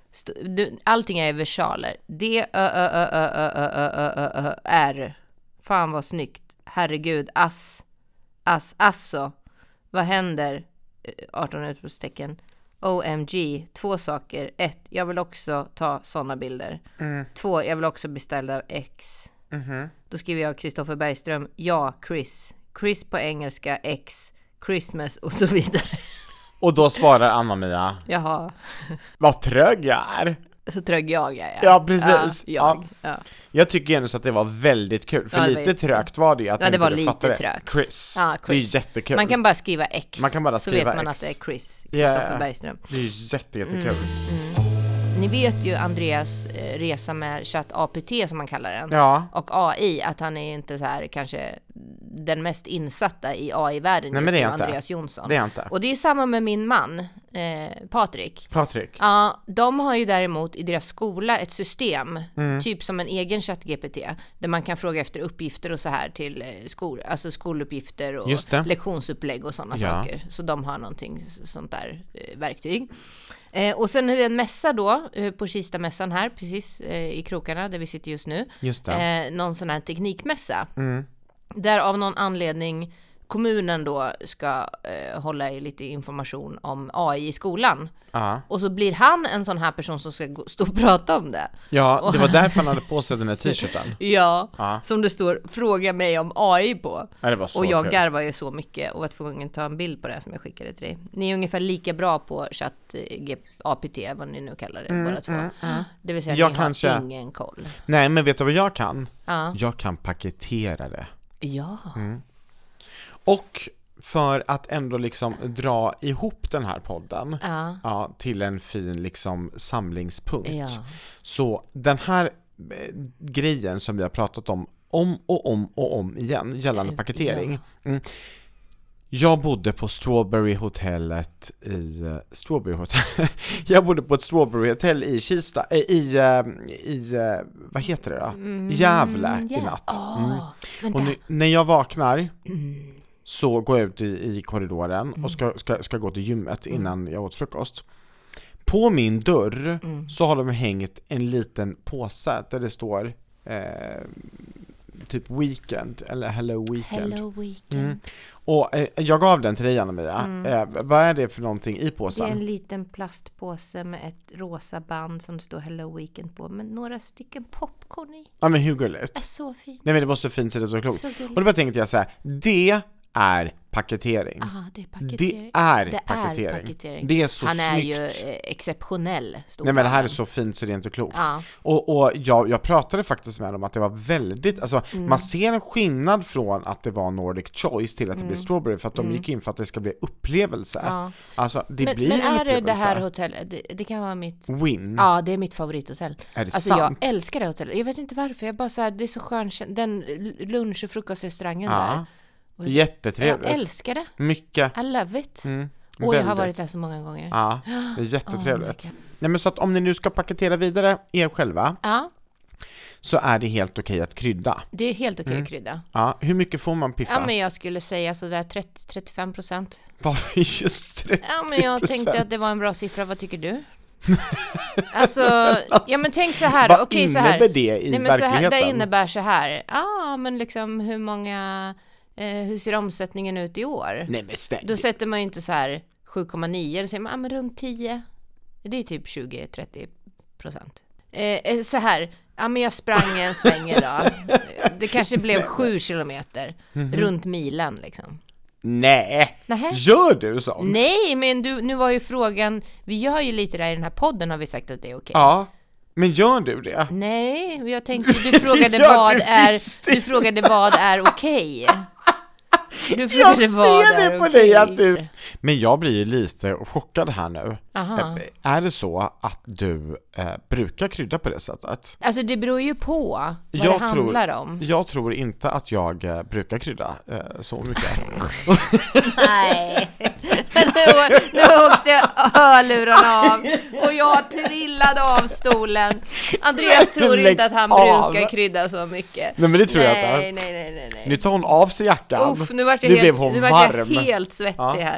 du allting är versaler. D, Ö, Ö, Ö, Ö, Ö, Ö, Ö, Ö, Ö, R. Fan vad snyggt. Herregud, ass. Ass, alltså, vad händer? arton utropstecken. O M G, två saker. Ett, jag vill också ta såna bilder. Mm. Två, jag vill också beställa X. Mm-hmm. Då skriver jag Kristoffer Bergström. Ja, Chris. Chris på engelska, X, Christmas och så vidare. Och då svarar Anna-Mia. Jaha. Vad trög jag är. Så trög jag, ja. Ja, precis. Ja, jag, ja. Ja. Jag tycker ändå så att det var väldigt kul. För ja, lite trögt var det ju att ja, det var inte lite fattade. trögt. Chris. Ja, Chris. Det är jättekul. Man kan bara skriva X. Man kan bara skriva så vet man X. att det är Chris, Kristoffer yeah. Bergström. Det är jätte, jättekul. Mm, mm. Ni vet ju Andreas eh, resa med ChatGPT som man kallar den. Ja. Och A I, att han är inte så här kanske den mest insatta i A I-världen Nej, just nu, inte. Andreas Jonsson. Det är inte. Och det är ju samma med min man, eh, Patrik. Patrik. Ja, de har ju däremot i deras skola ett system, mm. typ som en egen ChatGPT, där man kan fråga efter uppgifter och så här till eh, skol, alltså skoluppgifter och lektionsupplägg och sådana ja. saker. Så de har någonting sånt där eh, verktyg. Eh, och sen är det en mässa då, eh, på Kistamässan här, precis eh, i krokarna där vi sitter just nu. Just det. Eh, någon sån här teknikmässa. Mm. Där av någon anledning kommunen då ska eh, hålla i lite information om A I i skolan. Uh-huh. Och så blir han en sån här person som ska gå, stå och prata om det. Ja, och det var därför han hade på sig den här t-shirten. Ja, uh-huh. som det står fråga mig om A I på. Ja, det var så och jag kul. garvar ju så mycket och var tvungen att ta en bild på det som jag skickade till dig. Ni är ungefär lika bra på chatt A P T, vad ni nu kallar det, mm, båda två. Mm, mm. Det vill säga jag ni kanske... har ingen koll. Nej, men vet du vad jag kan? Uh. Jag kan paketera det. Ja. Mm. Och för att ändå liksom dra ihop den här podden ja. Ja, till en fin liksom samlingspunkt. Ja. Så den här eh, grejen som vi har pratat om om och om och om igen gällande paketering. Ja. Mm. Jag bodde på Strawberry hotellet i uh, Strawberry Hotel. Jag bodde på ett Strawberry Hotel i Kista i i, uh, i uh, vad heter det då? Mm, Gävle yeah. i natt. Mm. Och nu, när jag vaknar mm. så går jag ut i, i korridoren mm. och ska, ska, ska gå till gymmet mm. innan jag åt frukost. På min dörr mm. så har de hängt en liten påse där det står eh, typ weekend eller hello weekend. Hello weekend. Mm. Och eh, jag gav den till dig, Anna-Mia. Mm. Eh, vad är det för någonting i påsen? Det är en liten plastpåse med ett rosa band som det står hello weekend på, med några stycken popcorn i. Ja, men hur gulligt? Det är så fint. Nej, men det var så fint så det är så klokt. Så och då bara tänkte jag så här, det är paketering. Aha, det är paketering. Det är, det paketering. är paketering. Det är så Han är snyggt. ju eh, exceptionell. Nej, men det här är så fint så det är inte klokt. Ja. Och, och jag, jag pratade faktiskt med dem att det var väldigt, alltså mm. man ser en skillnad från att det var Nordic Choice till att det mm. blir Strawberry, för att de mm. gick in för att det ska bli upplevelse. Ja. Alltså det men, blir men en är upplevelse. det det här hotellet? Det, det kan vara mitt... Win. Ja, det är mitt favorithotell. Är det alltså sant? Jag älskar det hotellet. Jag vet inte varför. Jag bara så här, det är så skönt. Den lunch- och frukostrestaurangen ja. där. Och jättetrevligt. Jag älskar det. Mycket. I love it. Mm, och jag har varit där så många gånger. Ja, det är jättetrevligt. Oh, Nej, men så att om ni nu ska paketera vidare er själva, ja. så är det helt okej att krydda. Det är helt okej mm. att krydda. Ja, hur mycket får man piffa? Ja, men jag skulle säga så där trettio till trettiofem procent. Varför just trettio procent? Ja, men jag tänkte att det var en bra siffra. Vad tycker du? Alltså, ja men tänk så här. Vad okej, så innebär här. det i Nej, men verkligheten? Så här, det innebär så här. Ja, ah, men liksom hur många, eh, hur ser omsättningen ut i år? Nej, men stäng. Då sätter man ju inte så här sju komma nio, då säger man ah, men runt tio. Det är typ tjugo till trettio procent. Eh, så här, ja men jag sprang en sväng idag. Det kanske blev sju kilometer mm-hmm. runt milen liksom. Nej, Nähä. Gör du sånt? Nej, men du, nu var ju frågan, vi gör ju lite där i den här podden, har vi sagt att det är okej. Ja, men gör du det? Nej, jag tänkte, du frågade vad du är, du frågade vad är okej. Du frågade jag vad ser är det på okej. dig att du... Men jag blir ju lite chockad här nu. Aha. Är det så att du eh, brukar krydda på det sättet? Alltså det beror ju på vad jag det handlar tror, om. Jag tror inte att jag eh, brukar krydda eh, så mycket. Nej. nu, nu åkte hörlurarna av och jag trillade av stolen. Andreas tror inte att han av. brukar krydda så mycket. Nej, men det tror nej, jag inte. Nej, nej, nej, nej. Nu tar hon av sig jackan. Uff, nu vart jag, nu helt, blev hon nu vart varm. jag helt svettig ja. här.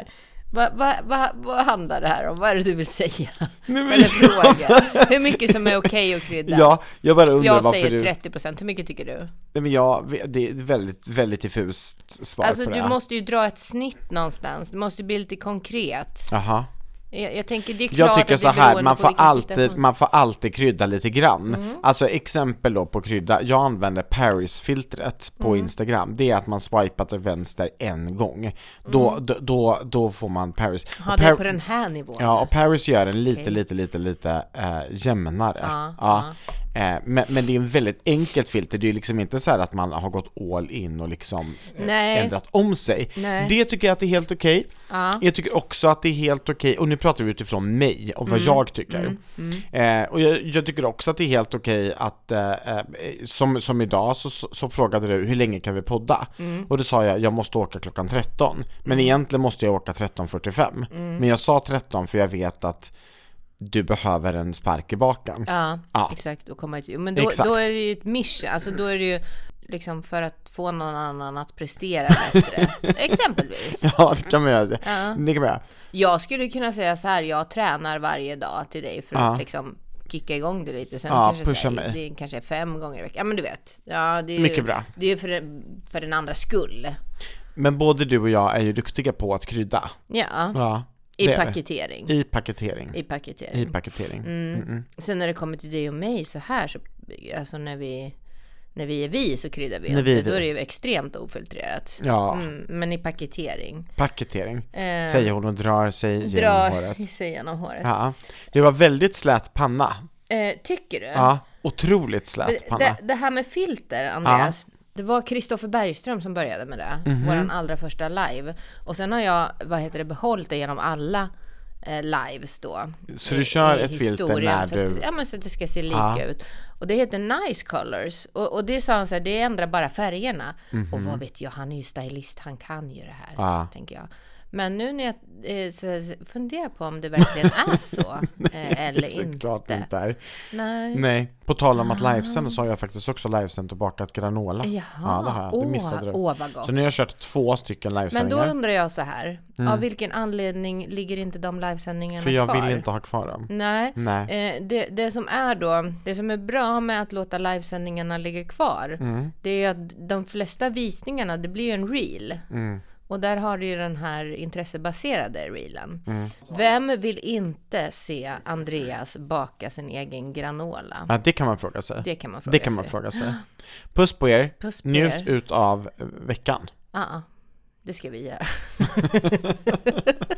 Vad va, va, va handlar det här om? Vad är det du vill säga? Nej, men Eller fråga. Hur mycket som är okej att krydda? Ja, jag bara undrar jag varför säger du... trettio procent. Hur mycket tycker du? Nej, men jag, det är ett väldigt, väldigt diffust svar alltså, på det. du Alltså, måste ju dra ett snitt någonstans. Du måste bli lite konkret. Jaha. Jag, jag tänker, det är klart Jag tycker att så det är här, man på får, vilken alltid, situation. man får alltid krydda lite grann. Mm. Alltså exempel då på krydda, jag använder Paris-filtret på Mm. Instagram. Det är att man swipar till vänster en gång. Då, Mm. då, då, då får man Paris. Ja, Och det är Par- på den här nivån. Ja, och Paris gör en lite, Okej. lite, lite, lite äh, jämnare. Ja, Ja. Eh, men, men det är en väldigt enkelt filter. Det är ju liksom inte så här att man har gått all in och liksom eh, Nej. ändrat om sig. Nej. Det tycker jag att det är helt okej. Ja. Jag tycker också att det är helt okej, och nu pratar vi utifrån mig och vad jag tycker. Mm. Mm. Eh, och jag, jag tycker också att det är helt okej att, eh, eh, som, som idag så, så, så frågade du, hur länge kan vi podda? Mm. Och då sa jag, jag måste åka klockan tretton. Men Mm. egentligen måste jag åka tretton fyrtiofem. Mm. Men jag sa tretton för jag vet att du behöver en spark i baken. Ja, Ja. exakt. Och komma till, men då, Exakt. då är det ju ett mission. Alltså då är det ju liksom för att få någon annan att prestera bättre. Exempelvis. Ja, det kan man göra. Ja. Det kan man göra. Jag skulle kunna säga så här, jag tränar varje dag till dig för Ja. att liksom kicka igång det lite. Sen Ja, kanske pusha så här, mig. det är kanske är fem gånger i veckan. Ja, men du vet. Ja, det är ju, Mycket bra. Det är ju för, för den andra skull. Men både du och jag är ju duktiga på att krydda. Ja, Ja, i det är vi. paketering. I paketering. I paketering. I paketering. Mm. Mm, mm. Sen när det kommer till dig och mig så här, så, alltså när vi, när vi är vi så kryddar vi När inte. vi är Då vi. är det ju extremt ofiltrerat. Ja, Mm, men i paketering. paketering. Eh, Säger hon och drar sig genom drar håret. sig genom håret. Ja, det var väldigt slät panna. Eh, tycker du? Ja, otroligt slät panna. Det, det här med filter, Andreas. Det var Kristoffer Bergström som började med det. Mhm. Våran allra första live. Och sen har jag, vad heter det, behållit det genom alla eh, lives då. Så du kör ett filter historien, när så att, du- ja, men så att det ska se lika Ja. ut. Och det heter Nice Colors. Och, och det sa han så här, det ändrar bara färgerna. Och vad vet jag, han är ju stylist, han kan ju det här, Mhm. Ja. tänker jag. Men nu när jag eh, så, så funderar på om det verkligen är så eh, eller Såklart inte. inte är. Nej. Nej, på tal om att livesända så har jag faktiskt också livesänt och bakat granola. Jaha, Ja, det har jag. Det åh, missade du. åh vad gott. Så nu har jag kört två stycken Men då livesändningar. undrar jag så här, Mm. av vilken anledning ligger inte de livesändningarna För jag kvar? vill inte ha kvar dem. Nej, Nej. eh, det, det som är då, det som är bra med att låta livesändningarna ligga kvar, Mm. det är ju att de flesta visningarna, det blir ju en reel. Mm. Och där har du ju den här intressebaserade reelen. Mm. Vem vill inte se Andreas baka sin egen granola? Ja, det kan man fråga sig. Det kan man fråga Det kan man sig. fråga sig. Puss på er. Puss på Njut er. ut av veckan. Ja, det ska vi göra.